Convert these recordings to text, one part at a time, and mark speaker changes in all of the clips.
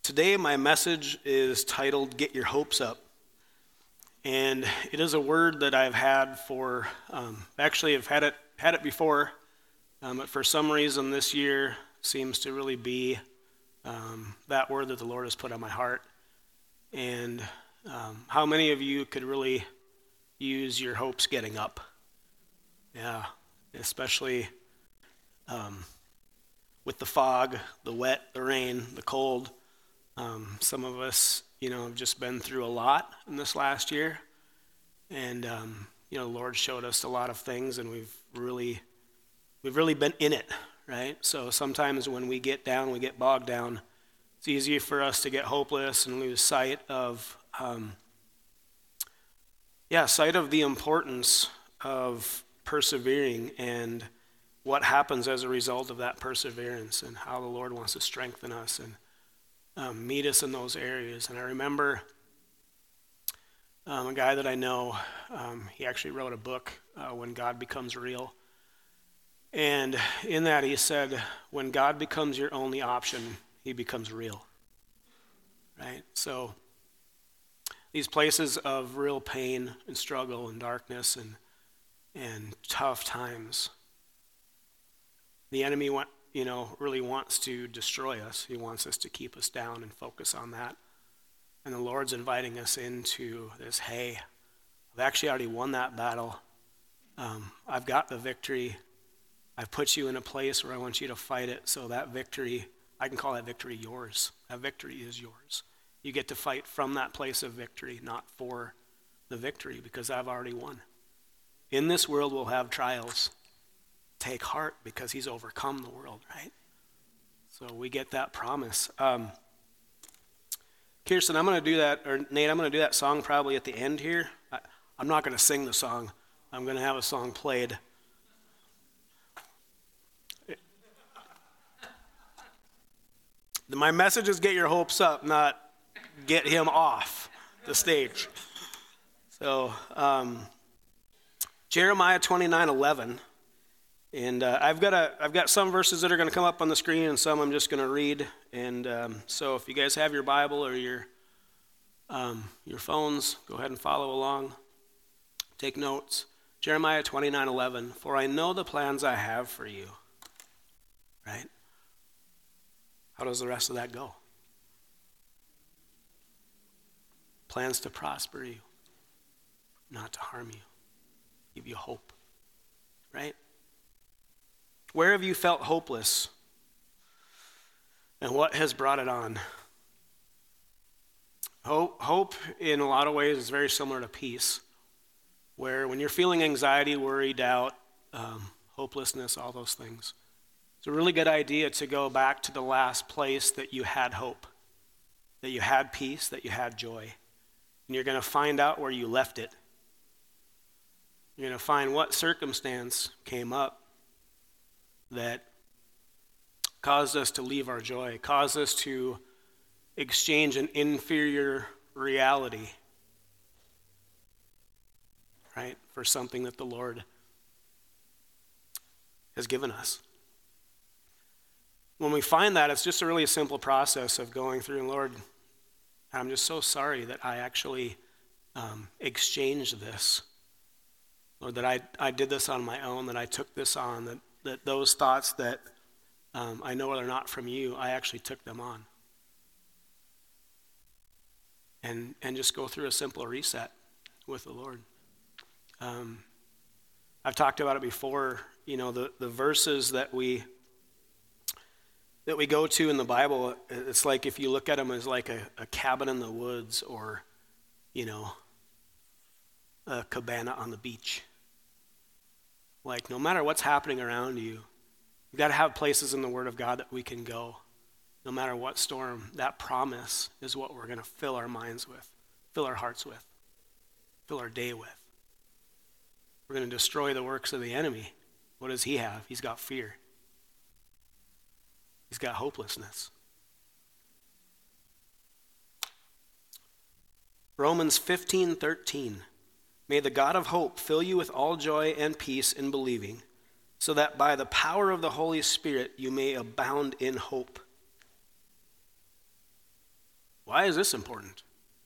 Speaker 1: Today my message is titled, Get Your Hopes Up. And it is a word that I've had for, actually I've had it before, but for some reason this year seems to really be that word that the Lord has put on my heart. And how many of you could really use your hopes getting up? Yeah, especially with the fog, the wet, the rain, the cold. Some of us, have just been through a lot in this last year. And, the Lord showed us a lot of things, and we've really been in it, right? So sometimes when we get down, we get bogged down. It's easy for us to get hopeless and lose sight of the importance of persevering and what happens as a result of that perseverance, and how the Lord wants to strengthen us and meet us in those areas. And I remember a guy that I know, he actually wrote a book, When God Becomes Real. And in that he said, when God becomes your only option, he becomes real, right? So these places of real pain and struggle and darkness and tough times, the enemy really wants to destroy us. He wants us to keep us down and focus on that. And the Lord's inviting us into this, hey, I've actually already won that battle. I've got the victory. I've put you in a place where I want you to fight it. So that victory, I can call that victory yours. That victory is yours. You get to fight from that place of victory, not for the victory, because I've already won. In this world, we'll have trials. Take heart, because he's overcome the world, right? So we get that promise. Kirsten, I'm going to do that, or Nate, I'm going to do that song probably at the end here. I'm not going to sing the song. I'm going to have a song played. My message is get your hopes up, not get him off the stage. So, Jeremiah 29:11. And I've got some verses that are going to come up on the screen, and some I'm just going to read. And so if you guys have your Bible or your phones, go ahead and follow along. Take notes. Jeremiah 29:11. For I know the plans I have for you. Right? How does the rest of that go? Plans to prosper you, not to harm you, give you hope. Right? Where have you felt hopeless? And what has brought it on? Hope in a lot of ways is very similar to peace, where when you're feeling anxiety, worry, doubt, hopelessness, all those things, it's a really good idea to go back to the last place that you had hope, that you had peace, that you had joy. And you're going to find out where you left it. You're going to find what circumstance came up that caused us to leave our joy, caused us to exchange an inferior reality, right, for something that the Lord has given us. When we find that, it's just a really simple process of going through, and Lord, I'm just so sorry that I actually exchanged this. Lord, that I did this on my own, that I took this on, that those thoughts that I know are not from you, I actually took them on. And just go through a simple reset with the Lord. I've talked about it before, the verses that we go to in the Bible, it's like if you look at them as like a cabin in the woods or, a cabana on the beach. Like, no matter what's happening around you, you've got to have places in the Word of God that we can go. No matter what storm, that promise is what we're going to fill our minds with, fill our hearts with, fill our day with. We're going to destroy the works of the enemy. What does he have? He's got fear. He's got hopelessness. Romans 15:13. May the God of hope fill you with all joy and peace in believing, so that by the power of the Holy Spirit you may abound in hope. Why is this important?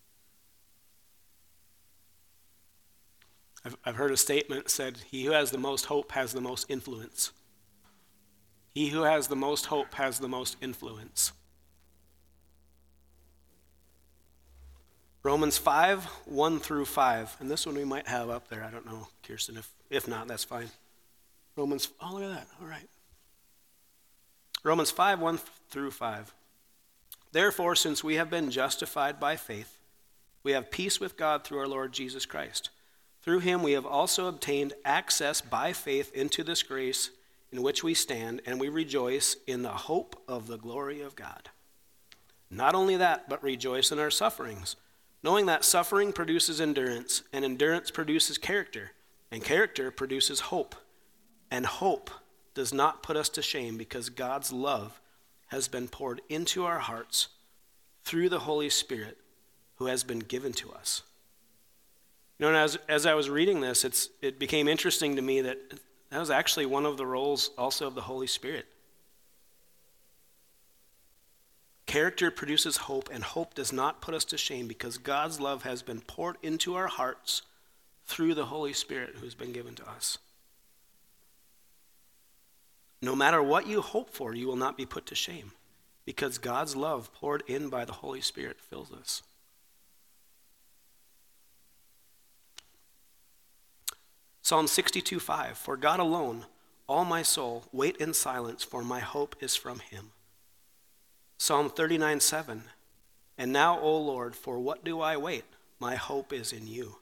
Speaker 1: I've heard a statement said, he who has the most hope has the most influence. He who has the most hope has the most influence. Romans 5, 1 through 5. And this one we might have up there. I don't know, Kirsten. If not, that's fine. Oh, look at that. All right. Romans 5, 1 through 5. Therefore, since we have been justified by faith, we have peace with God through our Lord Jesus Christ. Through him we have also obtained access by faith into this grace in which we stand, and we rejoice in the hope of the glory of God. Not only that, but rejoice in our sufferings, knowing that suffering produces endurance, and endurance produces character, and character produces hope. And hope does not put us to shame, because God's love has been poured into our hearts through the Holy Spirit who has been given to us. You know, and as I was reading this, it became interesting to me that was actually one of the roles also of the Holy Spirit. Character produces hope, and hope does not put us to shame, because God's love has been poured into our hearts through the Holy Spirit who's been given to us. No matter what you hope for, you will not be put to shame, because God's love poured in by the Holy Spirit fills us. Psalm 62:5, for God alone, all my soul, wait in silence, for my hope is from him. Psalm 39:7, and now, O Lord, for what do I wait? My hope is in you.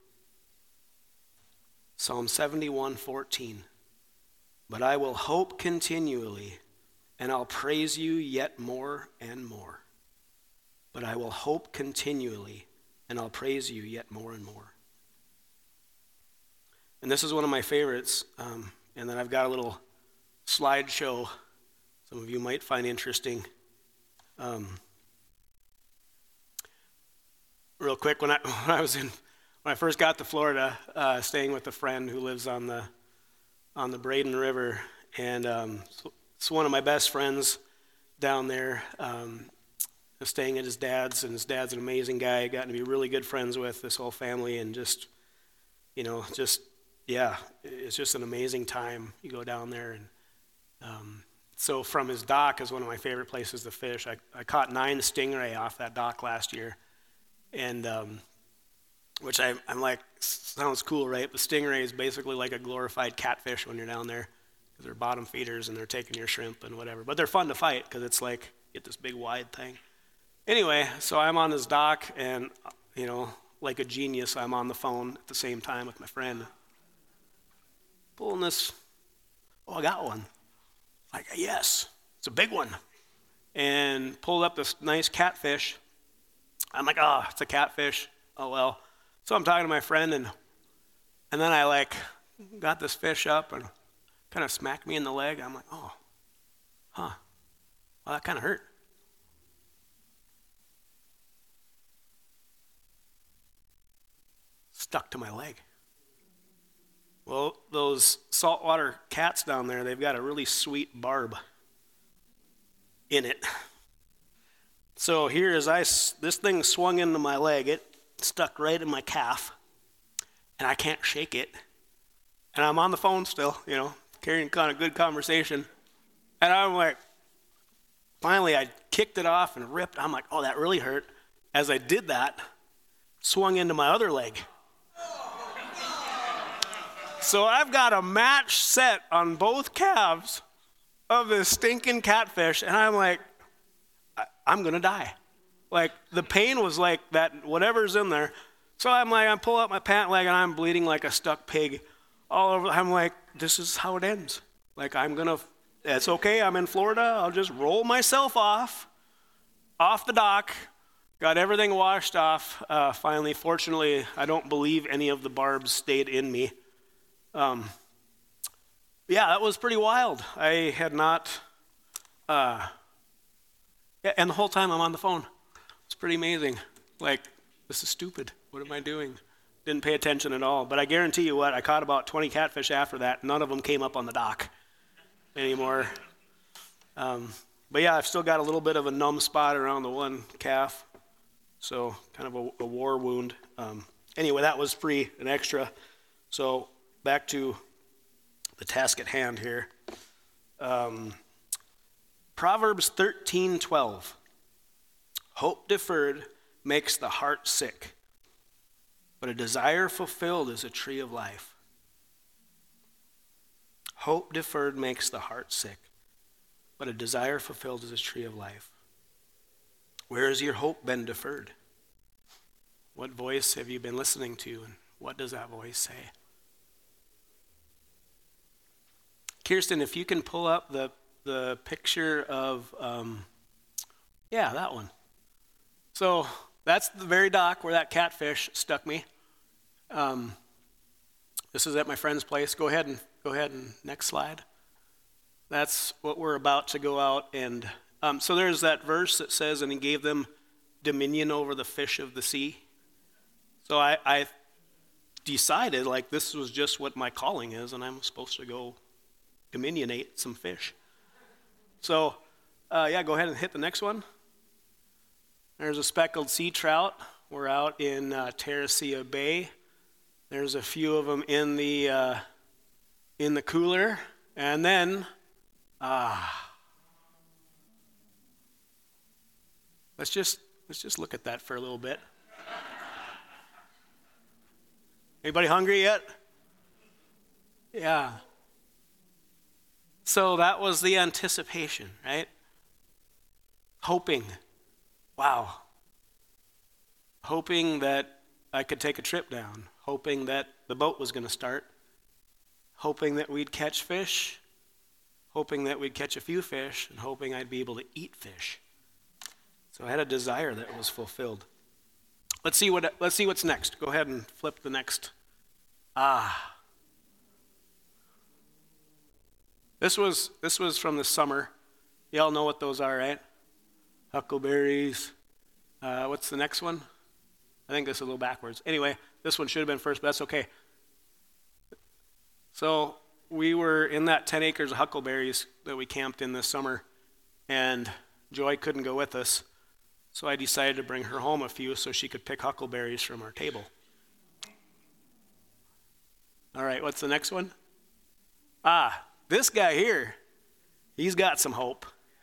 Speaker 1: Psalm 71:14, but I will hope continually, and I'll praise you yet more and more. But I will hope continually, and I'll praise you yet more and more. And this is one of my favorites. And then I've got a little slideshow some of you might find interesting. Real quick, when I first got to Florida, staying with a friend who lives on the Braden River, and it's one of my best friends down there. Staying at his dad's, and his dad's an amazing guy. Gotten to be really good friends with this whole family, and it's just an amazing time. You go down there, and so from his dock is one of my favorite places to fish. I caught 9 stingray off that dock last year, and which I'm like, sounds cool, right? But stingray is basically like a glorified catfish when you're down there, because they're bottom feeders and they're taking your shrimp and whatever. But they're fun to fight because it's like, you get this big wide thing. Anyway, so I'm on his dock, and like a genius, I'm on the phone at the same time with my friend. Pulling this, I got one. Like, yes, it's a big one. And pulled up this nice catfish. I'm like, it's a catfish. Oh, well. So I'm talking to my friend, and then I got this fish up and kind of smacked me in the leg. I'm like, well, that kind of hurt. Stuck to my leg. Well, those saltwater cats down there, they've got a really sweet barb in it. So here, this thing swung into my leg, it stuck right in my calf, and I can't shake it. And I'm on the phone still, carrying kind of good conversation. And I'm like, finally I kicked it off and ripped. I'm like, that really hurt. As I did that, swung into my other leg. So I've got a match set on both calves of this stinking catfish, and I'm like, I'm going to die. Like, the pain was like that, whatever's in there. So I'm pulling up my pant leg, and I'm bleeding like a stuck pig all over. I'm like, this is how it ends. Like, it's okay, I'm in Florida. I'll just roll myself off the dock. Got everything washed off. Finally, fortunately, I don't believe any of the barbs stayed in me. That was pretty wild. I had not, and the whole time I'm on the phone. It's pretty amazing. Like, this is stupid. What am I doing? Didn't pay attention at all. But I guarantee you what, I caught about 20 catfish after that. None of them came up on the dock anymore. But yeah, I've still got a little bit of a numb spot around the one calf. So kind of a war wound. Anyway, that was free and extra. So back to the task at hand here. Proverbs 13:12. Hope deferred makes the heart sick, but a desire fulfilled is a tree of life. Hope deferred makes the heart sick, but a desire fulfilled is a tree of life. Where has your hope been deferred? What voice have you been listening to, and what does that voice say? Kirsten, if you can pull up the picture of, that one. So that's the very dock where that catfish stuck me. This is at my friend's place. Go ahead and next slide. That's what we're about to go out and, so there's that verse that says, and he gave them dominion over the fish of the sea. So I decided like this was just what my calling is, and I'm supposed to go dominionate some fish. So, go ahead and hit the next one. There's a speckled sea trout. We're out in Terracea Bay. There's a few of them in the cooler, and then let's just look at that for a little bit. Anybody hungry yet? Yeah. So that was the anticipation, right? Hoping. Wow. Hoping that I could take a trip down. Hoping that the boat was going to start. Hoping that we'd catch fish. Hoping that we'd catch a few fish. And hoping I'd be able to eat fish. So I had a desire that was fulfilled. Let's see what's next. Go ahead and flip the next. This was from the summer. Y'all know what those are, right? Huckleberries. What's the next one? I think this is a little backwards. Anyway, this one should have been first, but that's okay. So we were in that 10 acres of huckleberries that we camped in this summer, and Joy couldn't go with us. So I decided to bring her home a few so she could pick huckleberries from our table. All right, what's the next one? This guy here, he's got some hope.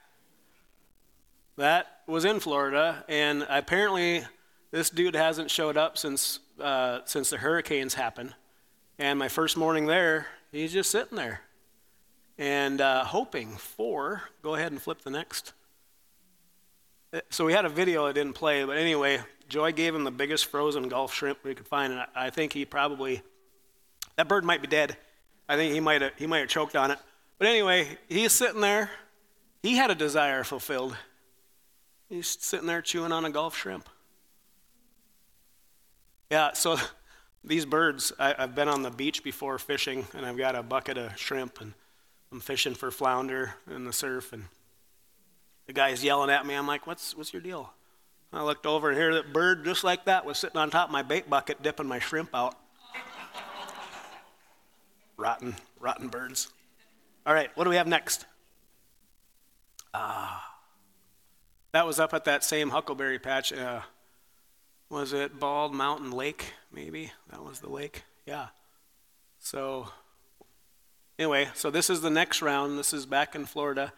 Speaker 1: That was in Florida, and apparently this dude hasn't showed up since the hurricanes happened. And my first morning there, he's just sitting there and hoping for, go ahead and flip the next. So we had a video that didn't play, but anyway, Joy gave him the biggest frozen Gulf shrimp we could find, and I think that bird might be dead. I think he might have choked on it. But anyway, he's sitting there. He had a desire fulfilled. He's sitting there chewing on a Gulf shrimp. Yeah, so these birds, I've been on the beach before fishing, and I've got a bucket of shrimp, and I'm fishing for flounder in the surf, and the guy's yelling at me. I'm like, what's your deal? I looked over, and here that bird just like that was sitting on top of my bait bucket dipping my shrimp out. Rotten birds. All right, what do we have next? That was up at that same huckleberry patch. Was it Bald Mountain Lake, maybe? That was the lake? Yeah. So, anyway, so this is the next round. This is back in Florida.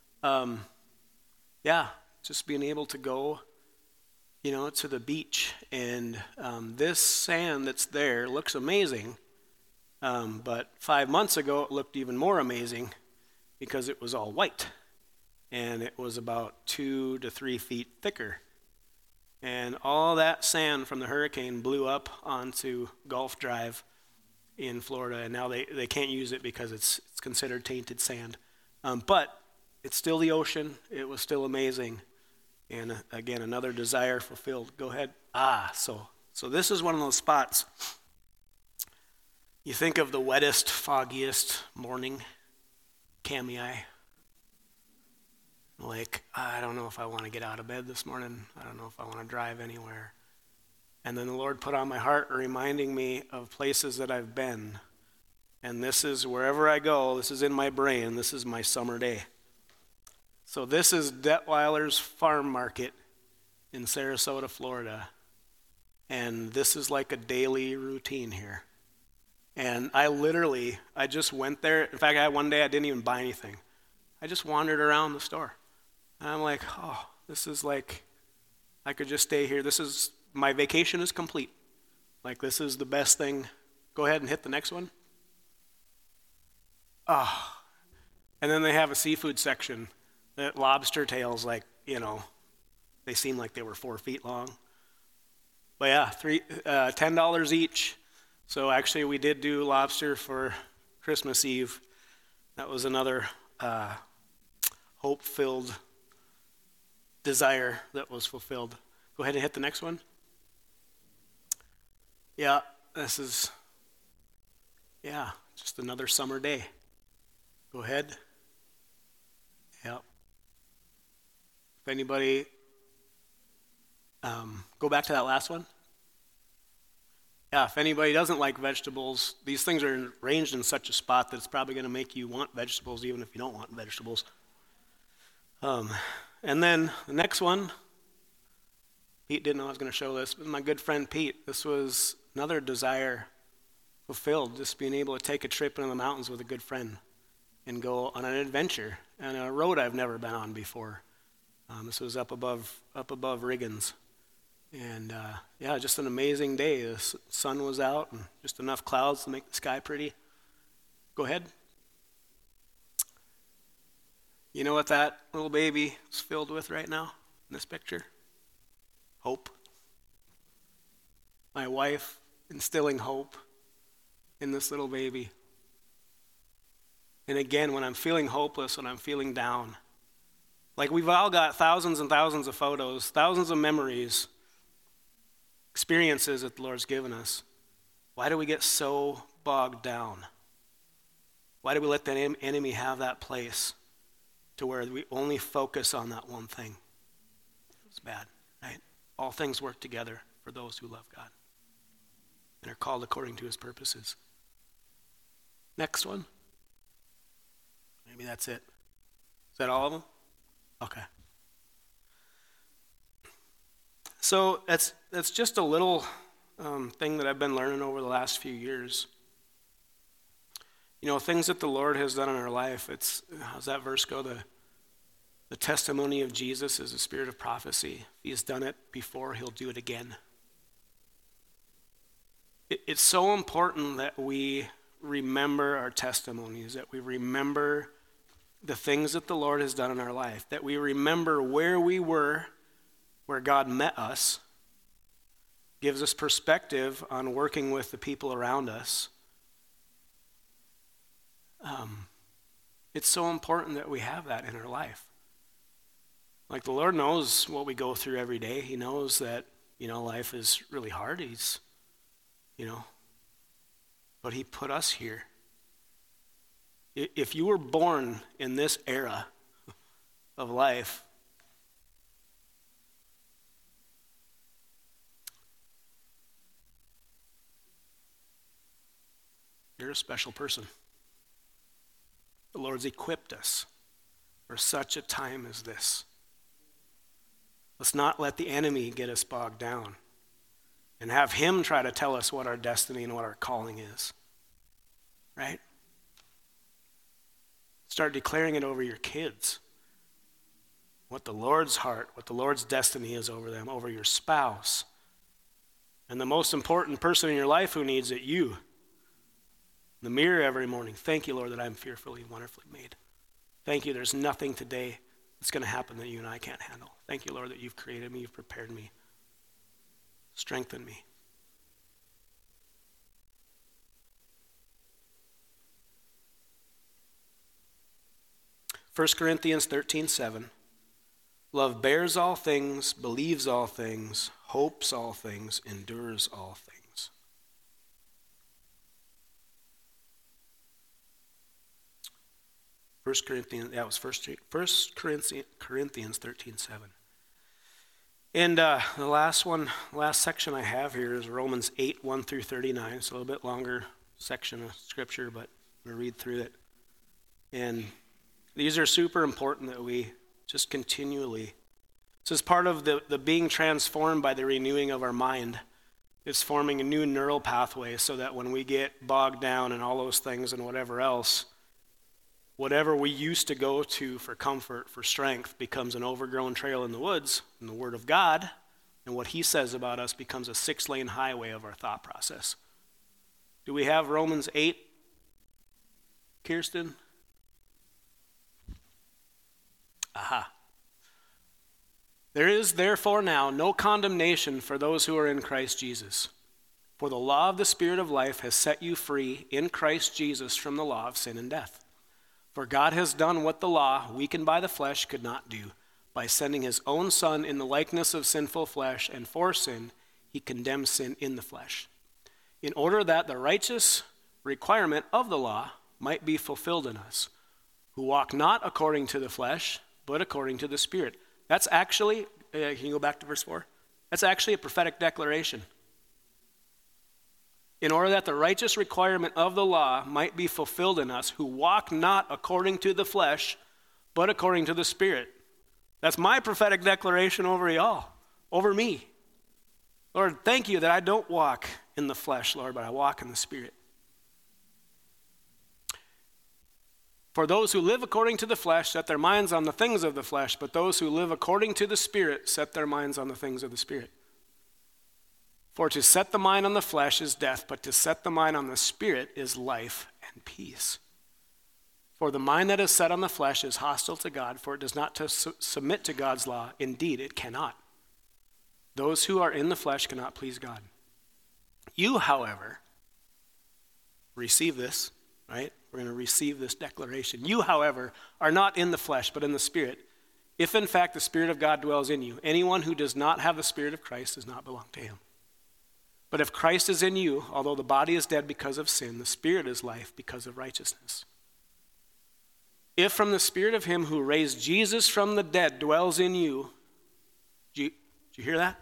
Speaker 1: Just being able to go, to the beach. And this sand that's there looks amazing. But 5 months ago, it looked even more amazing because it was all white. And it was about 2 to 3 feet thicker. And all that sand from the hurricane blew up onto Gulf Drive in Florida. And now they can't use it because it's considered tainted sand. But it's still the ocean. It was still amazing. And again, another desire fulfilled. Go ahead. So this is one of those spots. You think of the wettest, foggiest morning, Kamiah. Like, I don't know if I want to get out of bed this morning. I don't know if I want to drive anywhere. And then the Lord put on my heart reminding me of places that I've been. And this is wherever I go, this is in my brain, this is my summer day. So this is Detweiler's Farm Market in Sarasota, Florida, and this is like a daily routine here. And I just went there. In fact, one day I didn't even buy anything. I just wandered around the store. And I'm like, oh, this is like, I could just stay here. My vacation is complete. Like, this is the best thing. Go ahead and hit the next one. Oh. And then they have a seafood section. That lobster tails, like, they seem like they were 4 feet long. But yeah, $10 each. So actually we did do lobster for Christmas Eve. That was another hope-filled desire that was fulfilled. Go ahead and hit the next one. Yeah, just another summer day. Go ahead. Yep. If anybody, go back to that last one. Yeah, if anybody doesn't like vegetables, these things are arranged in such a spot that it's probably going to make you want vegetables even if you don't want vegetables. And then the next one, Pete didn't know I was going to show this, but my good friend Pete, this was another desire fulfilled, just being able to take a trip into the mountains with a good friend and go on an adventure on a road I've never been on before. This was up above Riggins. And just an amazing day. The sun was out and just enough clouds to make the sky pretty. Go ahead. You know what that little baby is filled with right now in this picture? Hope. My wife instilling hope in this little baby. And again, when I'm feeling hopeless, when I'm feeling down, like we've all got thousands and thousands of photos, thousands of memories, experiences that the Lord's given us. Why do we get so bogged down? Why do we let the enemy have that place to where we only focus on that one thing? It's bad, right? All things work together for those who love God and are called according to his purposes. Next one. Maybe that's it. Is that all of them? Okay. So that's just a little thing that I've been learning over the last few years. Things that the Lord has done in our life. How's that verse go? The testimony of Jesus is a spirit of prophecy. If he has done it before, he'll do it again. It's so important that we remember our testimonies, that we remember the things that the Lord has done in our life, that we remember where we were, where God met us, gives us perspective on working with the people around us. It's so important that we have that in our life. Like the Lord knows what we go through every day. He knows that, life is really hard. But he put us here. If you were born in this era of life, you're a special person. The Lord's equipped us for such a time as this. Let's not let the enemy get us bogged down and have him try to tell us what our destiny and what our calling is. Right? Start declaring it over your kids. What the Lord's heart, what the Lord's destiny is over them, over your spouse. And the most important person in your life who needs it, you. In the mirror every morning. Thank you, Lord, that I'm fearfully and wonderfully made. Thank you, there's nothing today that's going to happen that you and I can't handle. Thank you, Lord, that you've created me, you've prepared me. Strengthen me. First Corinthians 13:7. Love bears all things, believes all things, hopes all things, endures all things. 1 Corinthians 13:7. And the last section I have here is Romans 8:1-39. It's a little bit longer section of scripture, but I'm going to read through it. And these are super important that we just continually This is part of the being transformed by the renewing of our mind. It's forming a new neural pathway so that when we get bogged down in all those things and whatever else, whatever we used to go to for comfort, for strength, becomes an overgrown trail in the woods, and the Word of God and what He says about us becomes a 6-lane highway of our thought process. Do we have Romans 8, Kirsten? Aha. There is therefore now no condemnation for those who are in Christ Jesus. For the law of the Spirit of life has set you free in Christ Jesus from the law of sin and death. For God has done what the law, weakened by the flesh, could not do. By sending His own Son in the likeness of sinful flesh, and for sin, He condemned sin in the flesh, in order that the righteous requirement of the law might be fulfilled in us, who walk not according to the flesh, but according to the Spirit. That's actually, can you go back to verse 4? That's actually a prophetic declaration. In order that the righteous requirement of the law might be fulfilled in us, who walk not according to the flesh, but according to the Spirit. That's my prophetic declaration over y'all, over me. Lord, thank you that I don't walk in the flesh, Lord, but I walk in the Spirit. For those who live according to the flesh set their minds on the things of the flesh, but those who live according to the Spirit set their minds on the things of the Spirit. For to set the mind on the flesh is death, but to set the mind on the Spirit is life and peace. For the mind that is set on the flesh is hostile to God, for it does not submit to God's law. Indeed, it cannot. Those who are in the flesh cannot please God. You, however, receive this, right? We're going to receive this declaration. You, however, are not in the flesh, but in the Spirit, if in fact the Spirit of God dwells in you. Anyone who does not have the Spirit of Christ does not belong to Him. But if Christ is in you, although the body is dead because of sin, the Spirit is life because of righteousness. If from the Spirit of Him who raised Jesus from the dead dwells in you, did you hear that?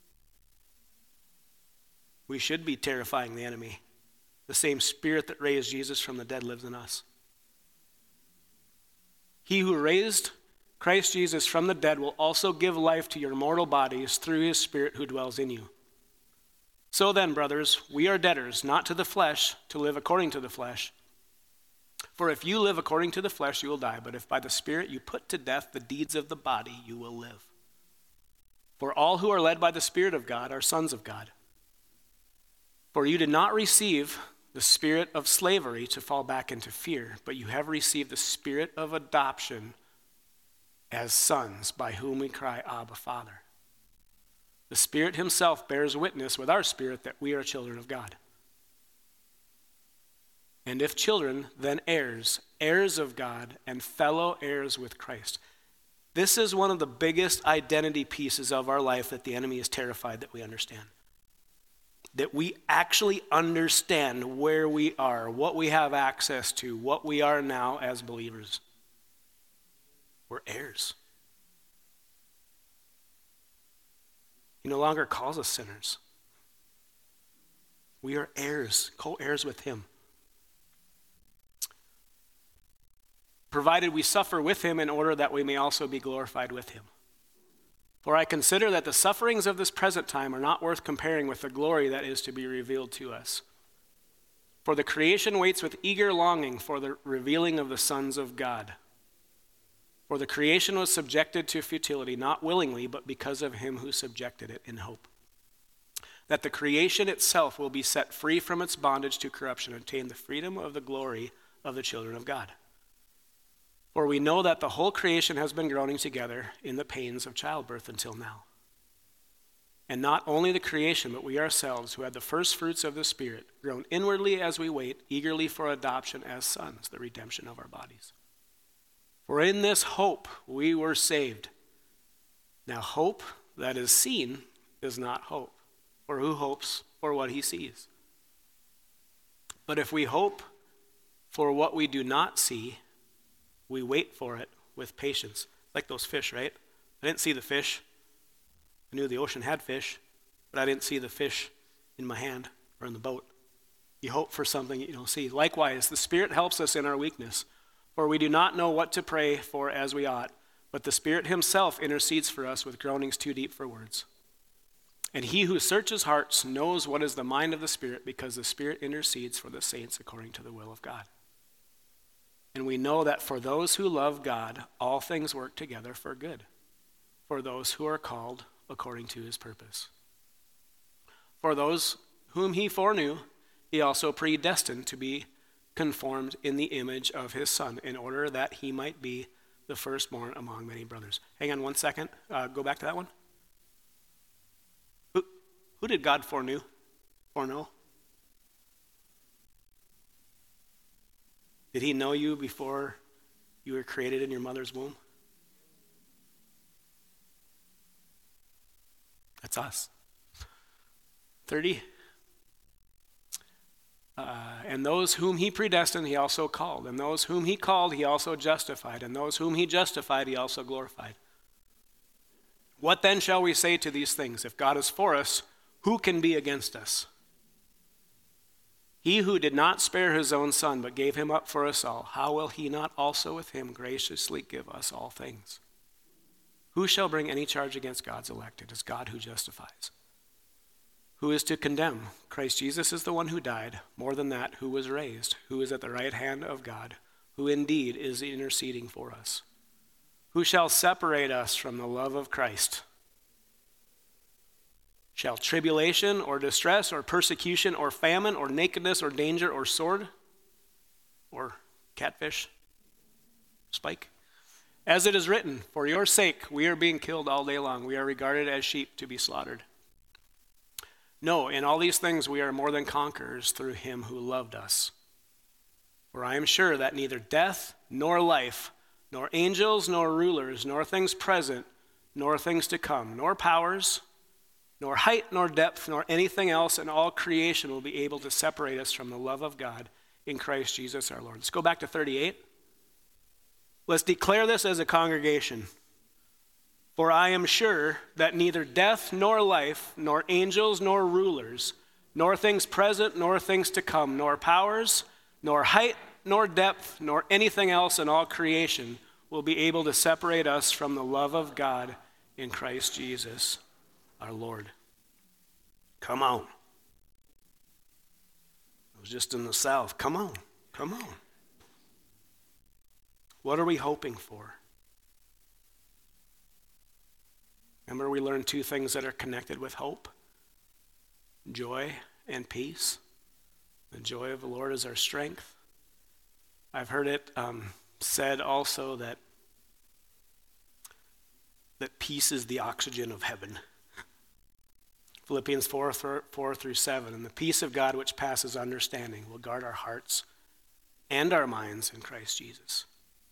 Speaker 1: We should be terrifying the enemy. The same Spirit that raised Jesus from the dead lives in us. He who raised Christ Jesus from the dead will also give life to your mortal bodies through His Spirit who dwells in you. So then, brothers, we are debtors, not to the flesh, to live according to the flesh. For if you live according to the flesh, you will die. But if by the Spirit you put to death the deeds of the body, you will live. For all who are led by the Spirit of God are sons of God. For you did not receive the spirit of slavery to fall back into fear, but you have received the Spirit of adoption as sons, by whom we cry, Abba, Father. The Spirit Himself bears witness with our spirit that we are children of God. And if children, then heirs, heirs of God, and fellow heirs with Christ. This is one of the biggest identity pieces of our life that the enemy is terrified that we understand. That we actually understand where we are, what we have access to, what we are now as believers. We're heirs. He no longer calls us sinners. We are heirs, co-heirs with Him. Provided we suffer with Him in order that we may also be glorified with Him. For I consider that the sufferings of this present time are not worth comparing with the glory that is to be revealed to us. For the creation waits with eager longing for the revealing of the sons of God. For the creation was subjected to futility, not willingly, but because of Him who subjected it in hope. That the creation itself will be set free from its bondage to corruption and attain the freedom of the glory of the children of God. For we know that the whole creation has been groaning together in the pains of childbirth until now. And not only the creation, but we ourselves, who had the first fruits of the Spirit, groan inwardly as we wait eagerly for adoption as sons, the redemption of our bodies. For in this hope we were saved. Now hope that is seen is not hope. For who hopes for what he sees? But if we hope for what we do not see, we wait for it with patience. Like those fish, right? I didn't see the fish. I knew the ocean had fish, but I didn't see the fish in my hand or in the boat. You hope for something you don't see. Likewise, the Spirit helps us in our weakness, for we do not know what to pray for as we ought, but the Spirit himself intercedes for us with groanings too deep for words. And he who searches hearts knows what is the mind of the Spirit, because the Spirit intercedes for the saints according to the will of God. And we know that for those who love God, all things work together for good, for those who are called according to his purpose. For those whom he foreknew, he also predestined to be conformed in the image of his Son, in order that he might be the firstborn among many brothers. Hang on one second. Go back to that one. Who did God foreknow? Did he know you before you were created in your mother's womb? That's us. 30. And those whom he predestined, he also called. And those whom he called, he also justified. And those whom he justified, he also glorified. What then shall we say to these things? If God is for us, who can be against us? He who did not spare his own Son, but gave him up for us all, how will he not also with him graciously give us all things? Who shall bring any charge against God's elect? It is God who justifies. Who is to condemn? Christ Jesus is the one who died, more than that, who was raised, who is at the right hand of God, who indeed is interceding for us. Who shall separate us from the love of Christ? Shall tribulation or distress or persecution or famine or nakedness or danger or sword or catfish, spike? As it is written, for your sake we are being killed all day long. We are regarded as sheep to be slaughtered. No, in all these things we are more than conquerors through him who loved us. For I am sure that neither death nor life, nor angels nor rulers, nor things present, nor things to come, nor powers, nor height nor depth, nor anything else in all creation will be able to separate us from the love of God in Christ Jesus our Lord. Let's go back to 38. Let's declare this as a congregation. For I am sure that neither death nor life, nor angels nor rulers, nor things present nor things to come, nor powers, nor height nor depth, nor anything else in all creation will be able to separate us from the love of God in Christ Jesus our Lord. Come on. I was just in the South. Come on. Come on. What are we hoping for? Remember, we learned two things that are connected with hope: joy and peace. The joy of the Lord is our strength. I've heard it said also that peace is the oxygen of heaven. Philippians 4:4-7, and the peace of God which passes understanding will guard our hearts and our minds in Christ Jesus.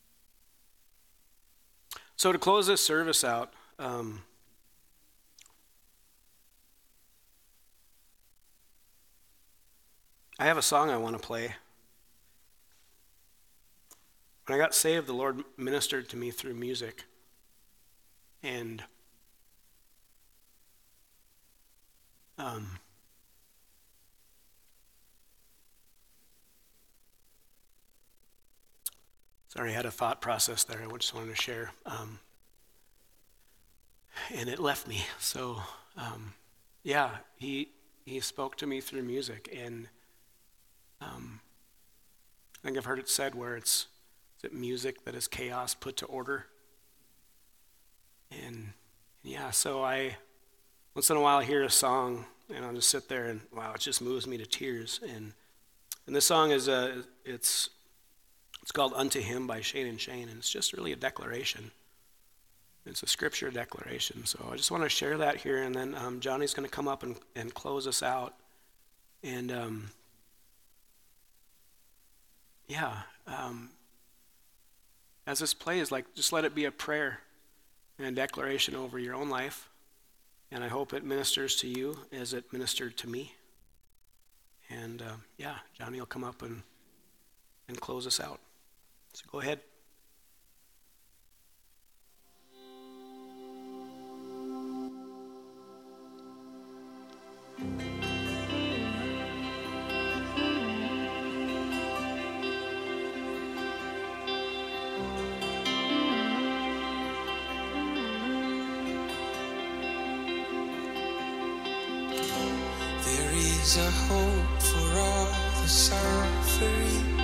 Speaker 1: So to close this service out, I have a song I want to play. When I got saved, the Lord ministered to me through music. And sorry, I had a thought process there I just wanted to share. And it left me. So, he spoke to me through music. And I think I've heard it said where is it music that is chaos put to order? And so I, once in a while, hear a song, and I'll just sit there and, wow, it just moves me to tears. And this song is, it's called Unto Him by Shane and Shane, and it's just really a declaration. It's a scripture declaration. So I just want to share that here, and then Johnny's going to come up and close us out. And as this plays, just let it be a prayer and a declaration over your own life. And I hope it ministers to you as it ministered to me. And Johnny will come up and close us out. So go ahead.
Speaker 2: is a hope for all the suffering.